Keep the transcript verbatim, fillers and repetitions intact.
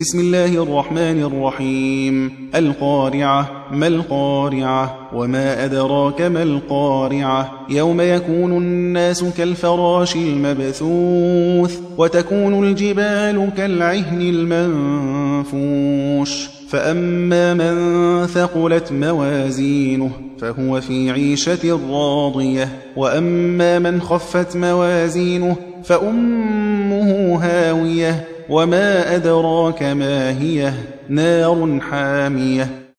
بسم الله الرحمن الرحيم. القارعة. ما القارعة؟ وما أدراك ما القارعة؟ يوم يكون الناس كالفراش المبثوث وتكون الجبال كالعهن المنفوش فأما من ثقلت موازينه فهو في عيشة راضية وأما من خفت موازينه فأمه هاوية وما أدراك ما هي نار حامية